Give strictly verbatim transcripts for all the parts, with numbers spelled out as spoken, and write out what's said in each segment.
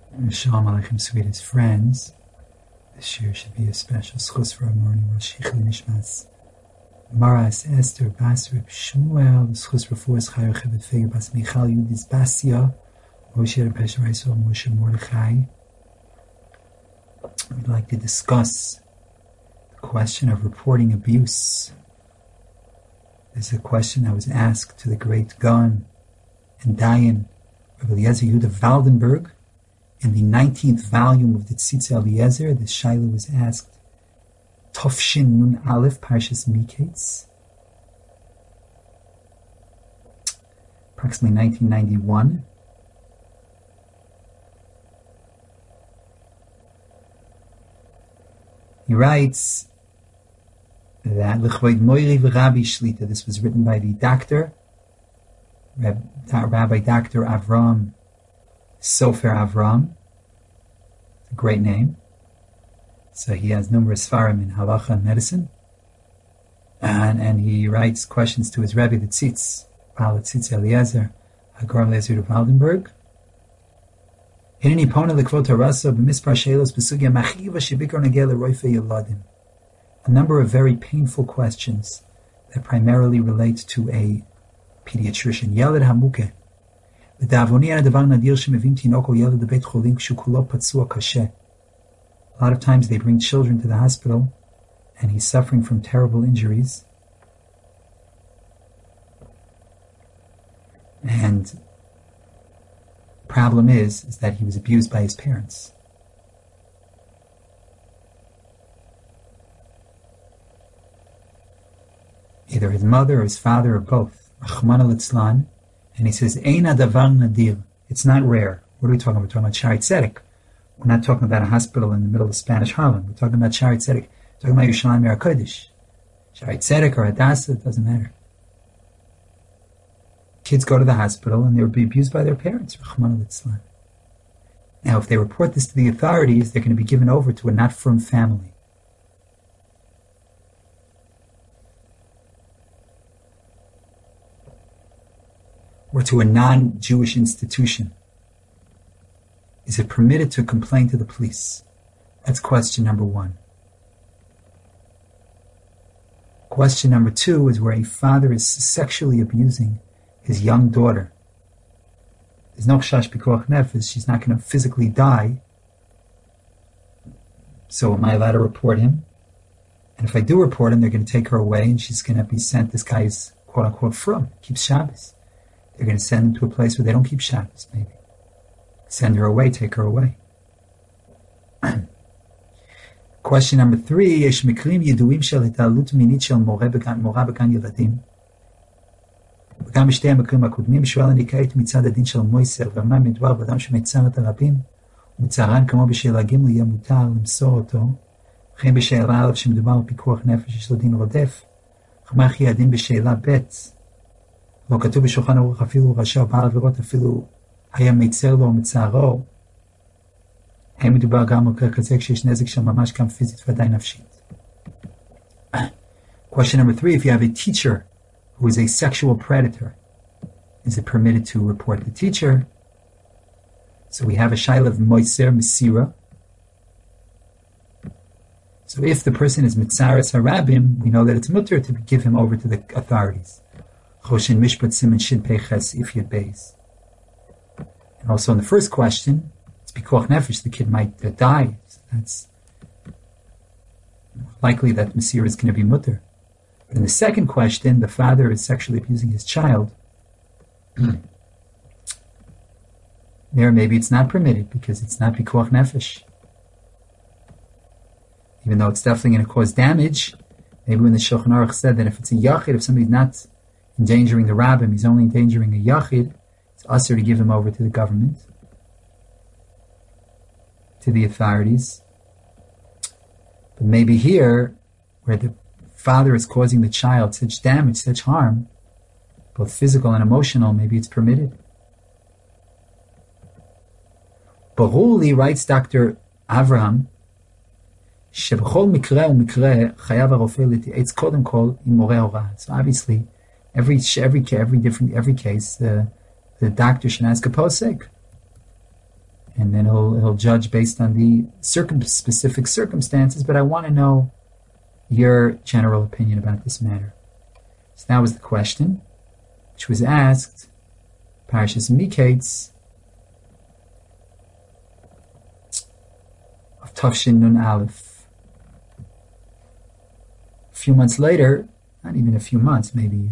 Shalom Aleichem, sweetest friends. This year should be a special schus for our morning Rosh Hichli Nishmas Maras Esther Bas Reb Shmuel, the schus for Fuas Chayo Chevet Feger Bas Michal Yudis Basia, Moshe Reb Pesha Raiso Moshe Mordechai. We'd like to discuss the question of reporting abuse. This is a question that was asked to the great Gaon and Dayan Reb Eliezer Yehuda Waldenberg. In the nineteenth volume of the Tzitz Eliezer, the Shaila was asked, Tofshin Nun Aleph, Parshas Miketz, approximately nineteen ninety-one. He writes that L'chvoid Moiri v'Rabbi Shlita, this was written by the doctor, Rabbi Doctor Avram Sofer Avram, a great name. So he has numerous Sfarim in Halacha and medicine. And, and he writes questions to his Rebbe, the Tzitz, Baal Tzitz Eliezer, Hagar Eliezer of Waldenberg. Hineni pona lekvot harasa b'mispar shelos b'sugya machiva shebikar negel roife yeladim. A number of very painful questions that primarily relate to a pediatrician. Yeled hamuke. A lot of times they bring children to the hospital and he's suffering from terrible injuries. And the problem is, is that he was abused by his parents. Either his mother or his father or both. Rachmana litzlan. And he says, Eina davar nadir. It's not rare. What are we talking about? We're talking about Shaarei Tzedek. We're not talking about a hospital in the middle of Spanish Harlem. We're talking about Shaarei Tzedek. We're talking about Yerushalayim Eir HaKodesh. Shaarei Tzedek or Hadassah, it doesn't matter. Kids go to the hospital and they'll be abused by their parents. Now, if they report this to the authorities, they're going to be given over to a not-firm family. Or to a non-Jewish institution. Is it permitted to complain to the police? That's question number one. Question number two is where a father is sexually abusing his young daughter. There's no chash pikuach nefesh, she's not going to physically die. So am I allowed to report him? And if I do report him, they're going to take her away and she's going to be sent, this guy is quote-unquote from, keeps Shabbos. They're going to send him to a place where they don't keep Shabbos, maybe. Send her away, take her away. Question number three, Yesh mikrim yeduim shel hitalut minit shel mora began yeladim. וגם בשתי המקרים הקודמים שואל אני כעת מצד הדין של מויסר, ומה מדבר באדם שמצר את הרבים, ומצערן כמו בשאלה ג' יהיה מותר למסור אותו, וכן בשאלה א' שמדובר על פיקוח נפש יש לו דין רודף, וכמך יהיה הדין בשאלה ב', לא כתוב בשולחן ערוך אפילו רשע או בעל עבירות אפילו היה מצר לו או מצערו, האם מדובר גם על מקרה כזה כשיש נזק של ממש גם פיזית ודאי נפשית. Question number three, if you have a teacher who is a sexual predator, is it permitted to report the teacher? So we have a shaila of moiser mesira. So if the person is mitzaras harabim, we know that it's mutter to give him over to the authorities. Choshen mishpat siman shin peches if yud beis. And also in the first question, it's pikuach nefesh, the kid might uh, die. So that's likely that mesira is going to be mutter. But in the second question, the father is sexually abusing his child. There, maybe it's not permitted because it's not pikuach nefesh. Even though it's definitely going to cause damage, maybe when the Shulchan Aruch said that if it's a yachid, if somebody's not endangering the rabbim, he's only endangering a yachid, it's usher to give him over to the government, to the authorities. But maybe here, where the father is causing the child such damage, such harm, both physical and emotional, maybe it's permitted. Baruli, writes Doctor Avraham, שבכל מקרה ומקרה חייב הרופא להתייעץ קודם כל עם מורה הוראה. So obviously, every every every different every case, uh, the doctor should ask a posek. and then he'll he'll judge based on the circum specific circumstances. But I want to know your general opinion about this matter. So that was the question, which was asked. Parashas Miketz of Tafshin Nun Aleph. A few months later, not even a few months, maybe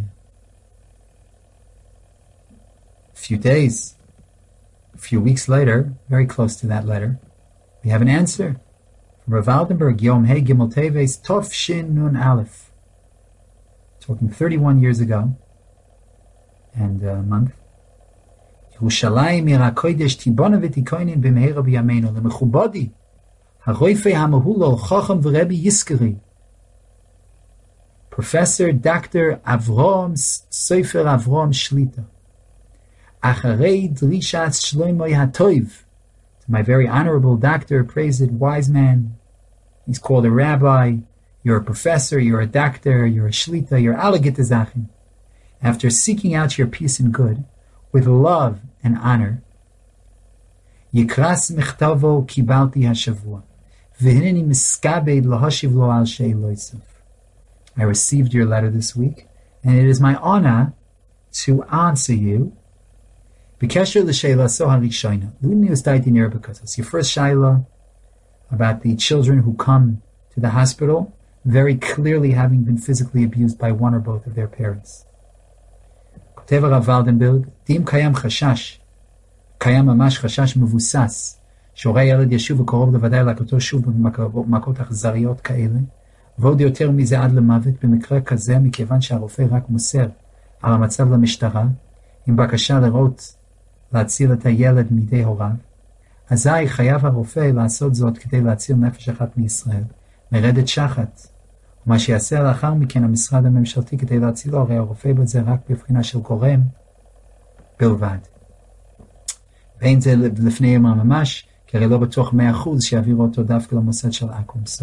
a few days, a few weeks later, very close to that letter, we have an answer from Rav Altenberg, Yom Hey Gimel Teves Tafshin Nun Aleph. Talking thirty-one years ago, and a month. Yerushalayim ira kodesh tibona v'tikoinin b'meira b'yameinu lemechubadi haroife hamahulol chacham v'rebi yiskeri. Professor Doctor Avrom Sofer Avrom Shlita. Acharei drishat shloimoi hatoiv. To my very honorable doctor, praised wise man. He's called a rabbi. You're a professor, you're a doctor, you're a shlita, you're alagit zachin. After seeking out your peace and good, with love and honor, Yikras mechtavo kibalti hashavua, v'hineni miskabed lahashiv lo al shei loisav. I received your letter this week, and it is my honor to answer you. B'kesher l'sheila so harishayna. L'uni ustayti nir b'katos. Your first shayla about the children who come to the hospital, very clearly having been physically abused by one or both of their parents. Koteva Rav Waldenberg, Dim kayam chashash, kayam mamash chashash mevusas, שהורי ילד ישוב וקרוב לוודאי להכותו שוב במכות אכזריות כאלה, ועוד יותר מזה עד למוות, במקרה כזה מכיוון שהרופא רק מוסר על המצב למשטרה, עם בקשה לראות להציל את הילד מידי הוריו, אזי חייב הרופא לעשות זאת כדי להציל נפש אחת מישראל, מרדת שחת. ומה שיעשה לאחר מכן המשרד הממשלתי כדי להצילו, הרי הרופא בזה רק בבחינה של גורם בלבד. ואין זה לפני ימה ממש, כי הרי לא בטוח מאה אחוז שיעבירו אותו דווקא למוסד של אקום. So,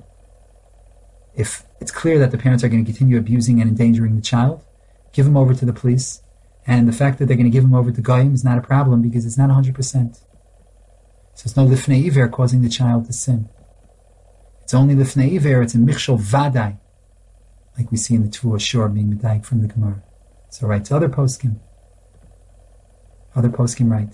if it's clear that the parents are going to continue abusing and endangering the child, give him over to the police. And the fact that they're going to give him over to Goyim is not a problem because it's not one hundred percent. So it's no lifnei iver causing the child to sin. It's only lifnei iver, it's a michshol vadai, like we see in the Tvu Ashur being medayik from the Gemara. So right to other poskim. Other poskim right.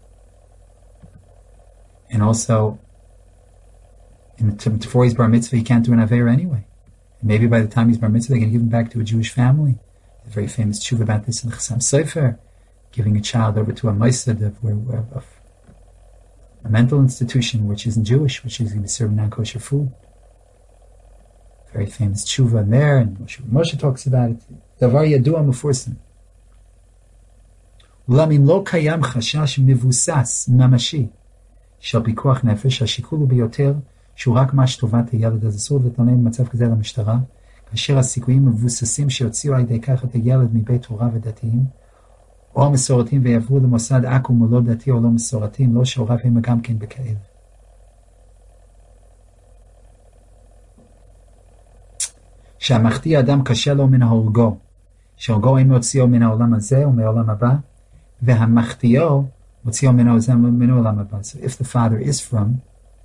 And also, in the, before he's bar mitzvah, he can't do an aver anyway. And maybe by the time he's bar mitzvah, they're going to give him back to a Jewish family. A very famous tshuva about this in the Chassam Sofer, giving a child over to a moisad of, of, of a mental institution which isn't Jewish, which is going to be serving non-kosher food. Very famous tshuva in there, and Moshe, Moshe talks about it. Davar yadua mufursim. Ulamim lo kayam chashash mivusas mamashi shel pikuach nefesh השיקול הוא ביותר שהוא רק מה שטובת הילד, אז אסור להתלונן במצב כזה למשטרה, כאשר הסיכויים מבוססים שיוציאו על ידי כך את הילד מבית הוריו ודתיים, או המסורתיים ויעברו למוסד עכו"ם או לא דתי או לא מסורתיים, לא שהוריו הם גם כן בכאלה. שהמחטיא אדם קשה לו מן ההורגו, שהורגו אין מוציאו מן העולם הזה או מהעולם הבא, והמחטיאו מוציאו מן העולם הבא. So if the father is from,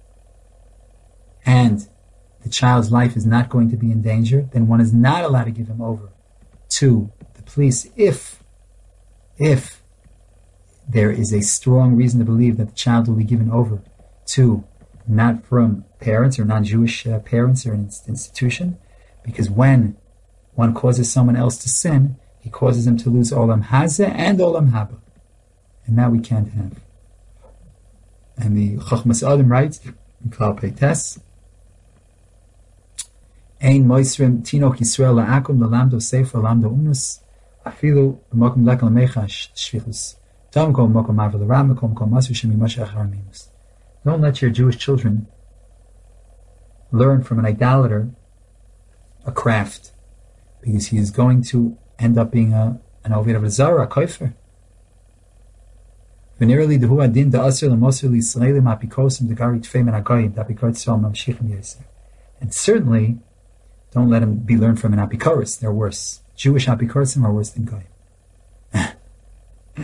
and the child's life is not going to be in danger, then one is not allowed to give him over to the police if, if there is a strong reason to believe that the child will be given over to not from parents or non-Jewish uh, parents or an institution, because when one causes someone else to sin, he causes him to lose Olam Hazeh and Olam Haba. And that we can't have. And the Chachmas Adam writes, in Klal Peites, Ein moisrim tinok Yisrael la'akum la'lamdo sefer la'lamdo umnus afilu l'mokum lekal mechash shvichus tom kol mokum avar l'ram mokum kol masu shemi moshe achar minus. Don't let your Jewish children learn from an idolater a craft, because he is going to end up being a, an Ovid of a Zara, a Koifer. Venerally, the Huadin, the Asr, the Mosir, the Israelim, Apikosim, the Garit Fem, and Agoyim, the Apikot Sol, Mamshichim Yeser. And certainly, don't let them be learned from an Apikoris. They're worse. Jewish Apikorisim are worse than Goyim. Because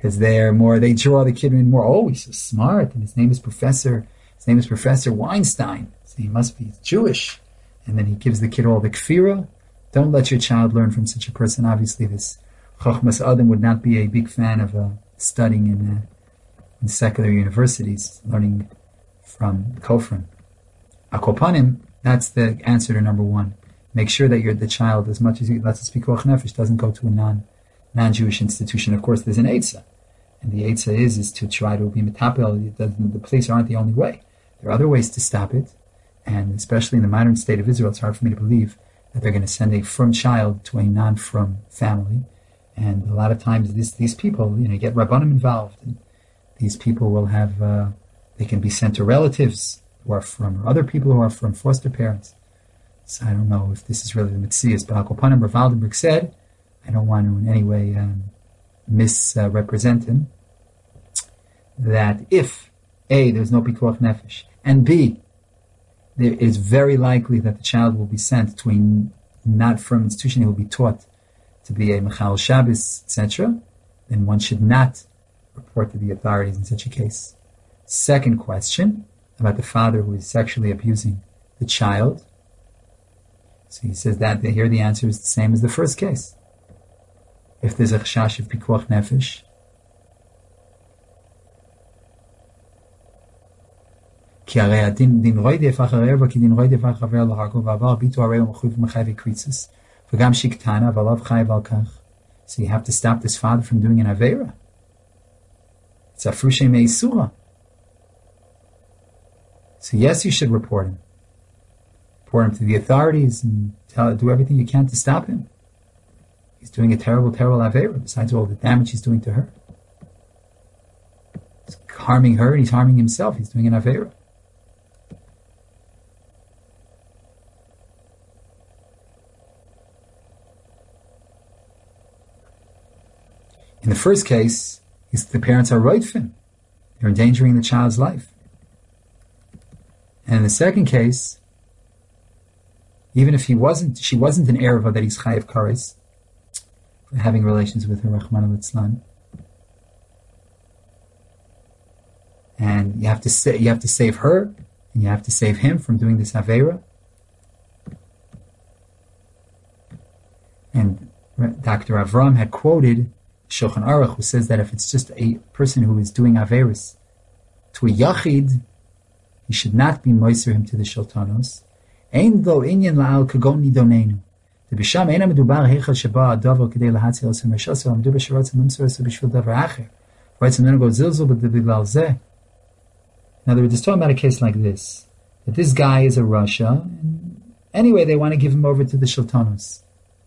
because they're more, they draw the kid in more, oh, he's so smart, and his name is Professor, his name is Professor Weinstein, so he must be Jewish. And then he gives the kid all the kfira. Don't let your child learn from such a person. Obviously, this Chochmas Adam would not be a big fan of uh, studying in, uh, in secular universities, learning from Kofran. Akopanim, that's the answer to number one. Make sure that you're the child, as much as you, let's speak Pikuach Nefesh, doesn't go to a non, non-Jewish institution. Of course, there's an Eitzah. And the Eitzah is, is to try to be metapel. The police aren't the only way. There are other ways to stop it. And especially in the modern state of Israel, it's hard for me to believe that they're going to send a frum child to a non-frum family. And a lot of times this, these people, you know, get Rabbanim involved. And these people will have, uh, they can be sent to relatives who are from, or other people who are from foster parents. So I don't know if this is really the Metzias, but Akopanim Rav Aldenberg said, I don't want to in any way um, misrepresent uh, him, that if A, there's no Pikuach Nefesh, and B, there is very likely that the child will be sent to a not from institution, he will be taught to be a Mechal Shabbos, et cetera, then one should not report to the authorities in such a case. Second question, about the father who is sexually abusing the child. So he says that here the answer is the same as the first case. If there's a chashash of pikuach nefesh, כי הרי הדין דין רוי דף אחרי רבע כי דין רוי דף אחרי חבר להרגו ועבר ביטו הרי הוא מחויב ומחייב קריצוס וגם שיקטנה ועליו חייב על כך. So you have to stop this father from doing an avera. It's afrushe me'isura. So yes, you should report him. Report him to the authorities and tell, do everything you can to stop him. He's doing a terrible, terrible avera, besides all the damage he's doing to her. He's harming her and he's harming himself. He's doing an avera. In the first case, the parents are roidfin. They're endangering the child's life. And in the second case, even if he wasn't, she wasn't an erva that he's chayiv kares for having relations with her, Rachmana litzlan. And you have to say, you have to save her, and you have to save him from doing this avera. And Doctor Avram had quoted Shulchan Aruch, who says that if it's just a person who is doing averis to a yachid, he should not be moiser him to the shultanos. Ein lo inyan la'al kagon nidonenu. The bisham eina medubar heichel sheba adavar k'dei lahatzil esem reshasa amdu b'shiratzim limsur esem b'shvil davar acher. V'etzim nenu go zilzul b'diglal zeh. In other words, it's talking about a case like this, that this guy is a Rasha, and anyway, they want to give him over to the shultanos.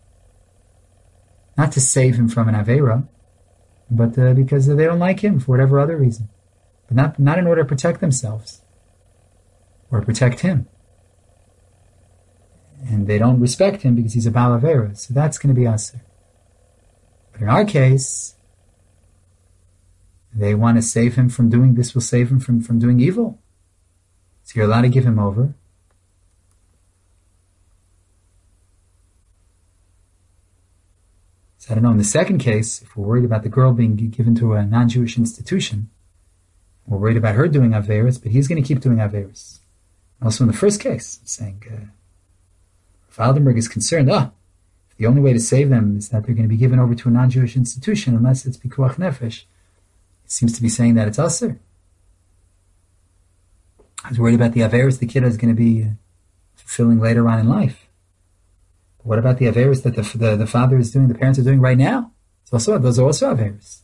Not to save him from an avera, but uh, because they don't like him for whatever other reason. But not, not in order to protect themselves or protect him. And they don't respect him because he's a Baal Avera. So that's going to be Aser. But in our case, they want to save him from doing, this will save him from, from doing evil. So you're allowed to give him over. So I don't know, in the second case, if we're worried about the girl being given to a non-Jewish institution, we're worried about her doing Averis, but he's going to keep doing Averis. Also in the first case, saying, uh, if Aldenberg is concerned, ah, if the only way to save them is that they're going to be given over to a non-Jewish institution, unless it's Pikuach Nefesh, it seems to be saying that it's Aser. I was worried about the Averis the kid is going to be uh, fulfilling later on in life. But what about the Averis that the, the, the father is doing, the parents are doing right now? It's also, those are also Averis.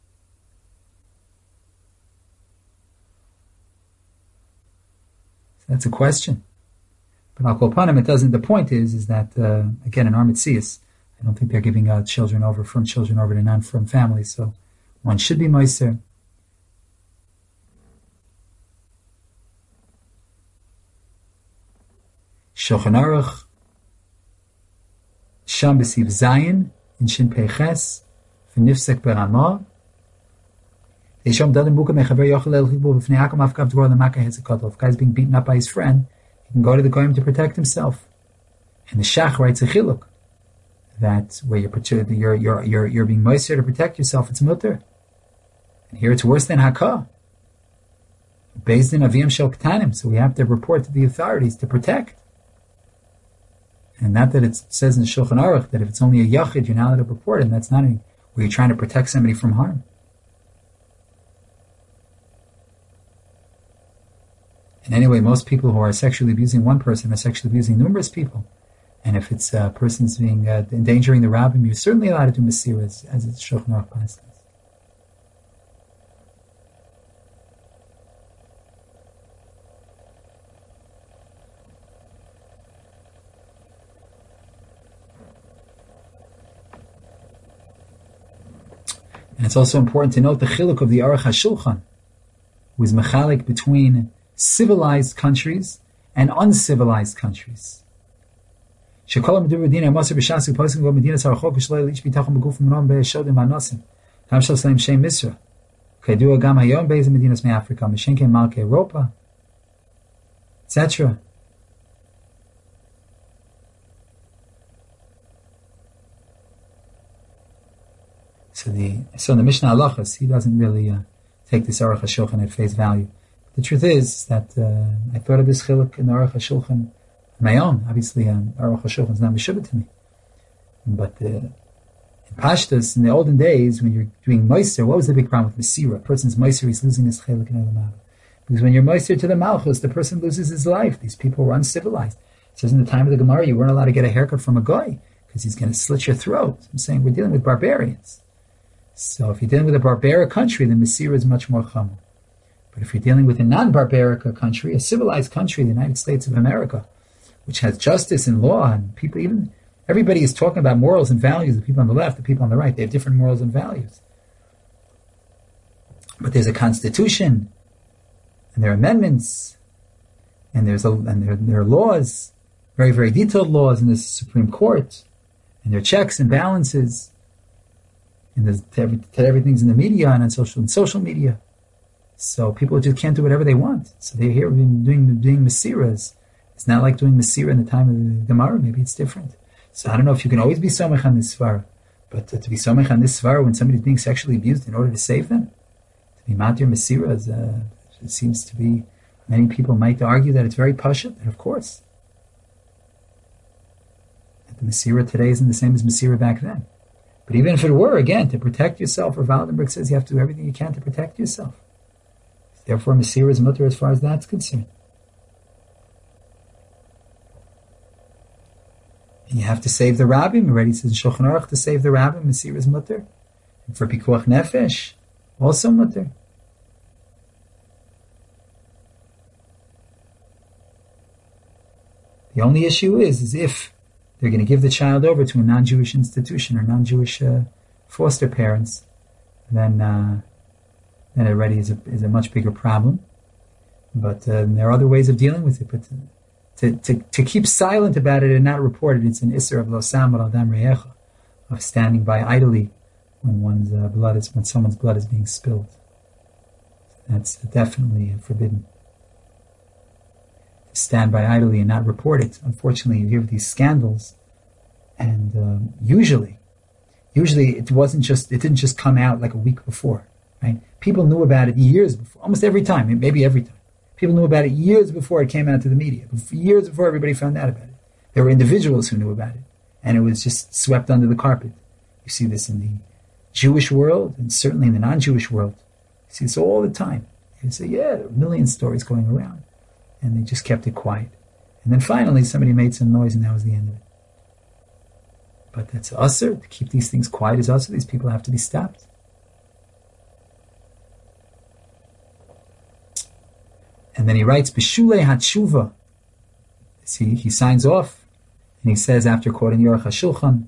That's a question. But Al Kol Panim, it doesn't, the point is, is that, uh, again, in our Metzias, I don't think they're giving uh, children over, from children over to non-from families, so one should be Moiser. Shulchan Aruch, Sham B'Siv Zayin, in Shin Pei Ches, V'nifsek Beramah, if a guy's being beaten up by his friend, he can go to the goyim to protect himself. And the Shach writes a chiluk that where you're you're you're you're, you're being moister to protect yourself, it's mutter. And here it's worse than Hakah. Based in Aviyam Shel Ktanim, so we have to report to the authorities to protect. And not that it says in Shulchan Aruch that if it's only a Yachid, you're not allowed to report, and that's not any, where you're trying to protect somebody from harm. And anyway, most people who are sexually abusing one person are sexually abusing numerous people. And if it's a uh, person's being uh, endangering the rabbim, you're certainly allowed to do Masira as, as it's Shulchan Aruch says. And it's also important to note the chiluk of the Aruch HaShulchan, who is mechalik between civilized countries and uncivilized countries. Shekol Medur Medina Masar B'Shas U'Poskim Go Medina Sarachok Shloy Lich B'Tachon B'Guf M'Nom B'Shodim B'Anosim Tam Shal Saleim Shem Misra Kedua Gam Hayom Be'ez Medinas Me Africa Mishenke Malke Europa, et cetera. So the so in the Mishnah Halachas, he doesn't really uh, take this Aruch HaShulchan at face value. The truth is that uh, I thought of this chiluk in the Aruch HaShulchan on my own. Obviously, um, Aruch HaShulchan is not Meshubah to me. But uh, in Pashtus, in the olden days, when you're doing Meiser, what was the big problem with Mesira? A person's Meiser, he's losing his chiluk in Olam Haba. Because when you're Meiser to the Malchus, the person loses his life. These people were uncivilized. It says in the time of the Gemara, you weren't allowed to get a haircut from a guy because he's going to slit your throat. I'm saying we're dealing with barbarians. So if you're dealing with a barbaric country, then Mesira is much more chum. But if you're dealing with a non-barbaric country, a civilized country, the United States of America, which has justice and law, and people, even everybody is talking about morals and values. The people on the left, the people on the right, they have different morals and values. But there's a constitution, and there are amendments, and there's a, and there, there are laws, very, very detailed laws, and there's a Supreme Court, and there are checks and balances. And there's, every, everything's in the media and on social and social media. So people just can't do whatever they want. So they're here doing doing Mesiras. It's not like doing Mesira in the time of the Gemara. Maybe it's different. So I don't know if you can always be Somech on this Svar. But uh, to be Somech on this Svar when somebody's being sexually abused in order to save them, to be Matir Mesira, is, uh, it seems to be, many people might argue that it's very Pashut, and of course. That the Mesira today isn't the same as Mesira back then. But even if it were, again, to protect yourself, Rav Waldenberg says you have to do everything you can to protect yourself. Therefore, Mesira is mutter as far as that's concerned. And you have to save the rabbim. Already says in Shulchan Aruch to save the rabbim, Mesira is mutter. And for Pikuach Nefesh, also mutter. The only issue is, is if they're going to give the child over to a non-Jewish institution or non-Jewish uh, foster parents, then uh, then already is a, is a much bigger problem. But uh, there are other ways of dealing with it. But to, to, to, to keep silent about it and not report it, it's an isser of lo samar al dam reyecha, of standing by idly when one's uh, blood is when someone's blood is being spilled. That's definitely forbidden. Stand by idly and not report it. Unfortunately, you hear of these scandals, and um, usually, usually it wasn't just it didn't just come out like a week before, right? People knew about it years before, almost every time, maybe every time. People knew about it years before it came out to the media, years before everybody found out about it. There were individuals who knew about it, and it was just swept under the carpet. You see this in the Jewish world, and certainly in the non-Jewish world. You see this all the time. You say, yeah, there are a million stories going around. And they just kept it quiet. And then finally somebody made some noise and that was the end of it. But that's usher. To keep these things quiet is usher. These people have to be stopped. And then he writes, B'shulei hatshuva. See, he signs off and he says after quoting Aruch HaShulchan,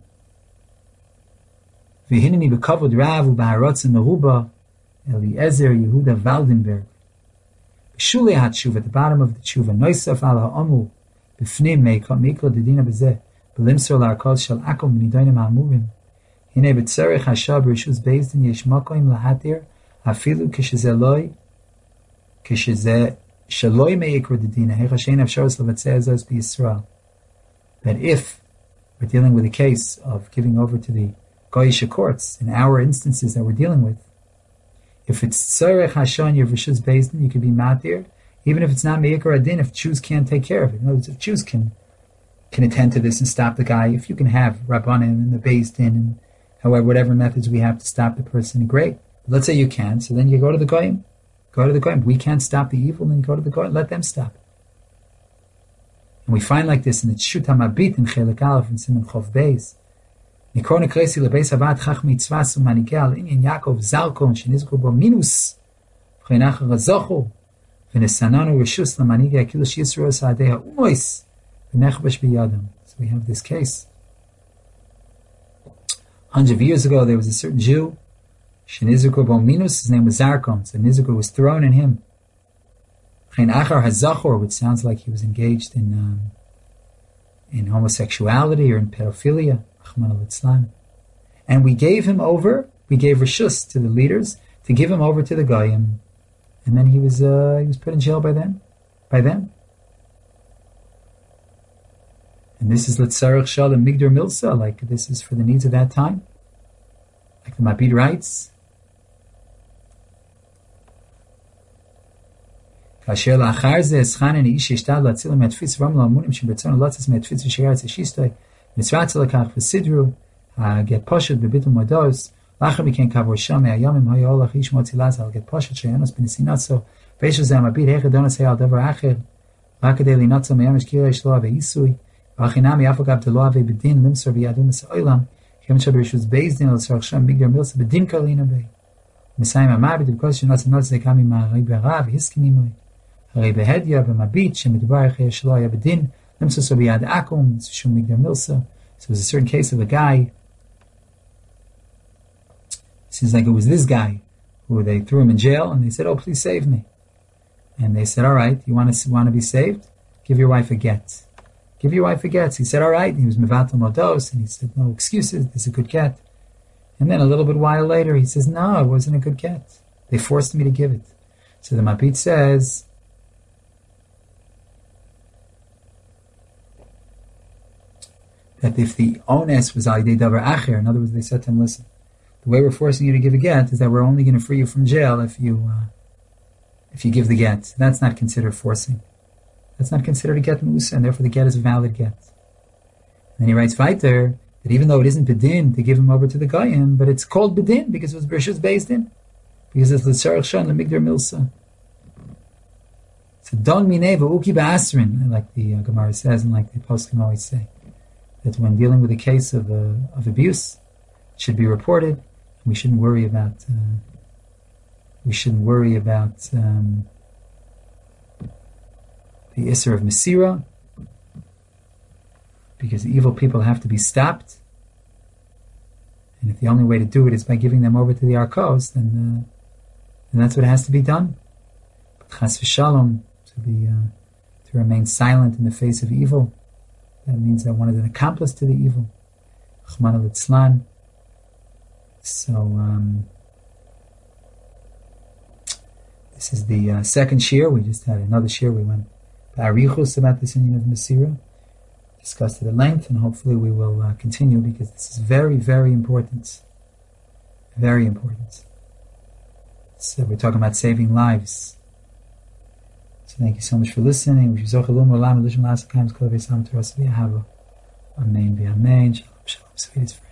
V'hineni b'kavod rav u'b'haratzim meruba Eliezer Yehuda Waldenberg. Shulei HaTshuva, at the bottom of the tshuva, Noisaf al ha'amu, b'fnim meikot meikot dedina b'zeh, b'limsor la'arkot shel akom b'nidonim ha'amurim. Hine b'tzarech ha'shah b'rishus bezdin yesh makoim lahatir, hafilu k'shezeh loi, k'shezeh shaloi meikot dedina, hecha shein afsharos l'vatzeh azos b'Yisrael. That if we're dealing with a case of giving over to the Goyish courts, in our instances that we're dealing with, If it's Tzarech Hashon, your Rishus Beis Din, you could be Matir. Even if it's not Me'ikar Adin, if Jews can't take care of it. In other words, if Jews can can attend to this and stop the guy, if you can have Rabbanan and the Beis Din, and however, whatever methods we have to stop the person, great. But let's say you can, so then you go to the Goyim. Go to the Goyim. We can't stop the evil, then you go to the Goyim. Let them stop it. And we find like this in the Shut HaMabit in Chelik Aleph and Siman Chov Beis. Nikor Nekresi Lebeis Avad Chach Mitzvah Sumanike Al Inyan Yaakov Zalkon Shenizku Bo Minus V'chenach Razochu V'nesananu Rishus Lamanige Akilush Yisro Sa'adei HaUmois V'nechbash B'yadam. So we have this case. Hundred of years ago, there was a certain Jew, Shenizku Bo Minus, his name was Zarkon, so Nizku was thrown in him. V'chenachar HaZachor, which sounds like he was engaged in um, in homosexuality or in pedophilia. And we gave him over, we gave Rishus to the leaders to give him over to the Goyim. And then he was uh, he was put in jail by them. By them. And this is L'tzarech Shalom Migdor Milsa, like this is for the needs of that time. Like the Mabid writes. Kasher la'achar ze eschanen ish yishtad la'tzil me'atfitz ram la'amunim shebetzon la'tzis me'atfitz v'shirat z'shishtoi Mitzvah Tzalakach v'sidru get poshet bebitul modos lacher became kavor sham me'ayamim hayolach ish motzilaz al get poshet sheyanos b'nisinatzo v'eshu ze amabit heche donos hey al davar acher lakadei linatzo me'yamish kira ish lo ave isui v'achinam yafagav de lo ave bedin limsor v'yadun es oilam chem shab rishus beis din al tzarech sham migdar milsa bedin kalina bei Misayim amabit because shenos notz they come ma'arei b'arav hiskimimoi harei behedya v'mabit shemidbar heche ish lo ave bedin So we had Akum, Shum Migdar Milsa. So it was a certain case of a guy. It seems like it was this guy who they threw him in jail and they said, "Oh, please save me." And they said, "All right, you want to want to be saved? Give your wife a get. Give your wife a get." So he said, "All right." And he was Mevatel Modos and he said, "No excuses. This is a good get." And then a little bit while later, he says, "No, it wasn't a good get. They forced me to give it." So the Mabit says, that if the onus was al yidei davar acher, in other words, they said to him, "Listen, the way we're forcing you to give a get is that we're only going to free you from jail if you uh, if you give the get." That's not considered forcing. That's not considered a get musa, and therefore the get is a valid get. And then he writes weiter that even though it isn't bedin to give him over to the goyim, but it's called bedin because it was Rishus Beis Din, because it's the tzarech shan lemigdar milsa. So don minei v'uki ba'asrin, like the uh, Gemara says, and like the poskim always say, that when dealing with a case of uh, of abuse, it should be reported. We shouldn't worry about. Uh, we shouldn't worry about um, the Isser of Mesira, because evil people have to be stopped. And if the only way to do it is by giving them over to the Arkos, then, uh, then that's what has to be done. But Chas v'Shalom, to be uh, to remain silent in the face of evil. That means that one is an accomplice to the evil. Chman al-Itzlan. So, um, this is the uh, second shir. We just had another shir. We went ba'arichus about this Indian of Mesira. Discussed it at length, and hopefully we will uh, continue because this is very, very important. Very important. So we're talking about saving lives. So thank you so much for listening. Amen. Amen. Shalom, sweetest friends.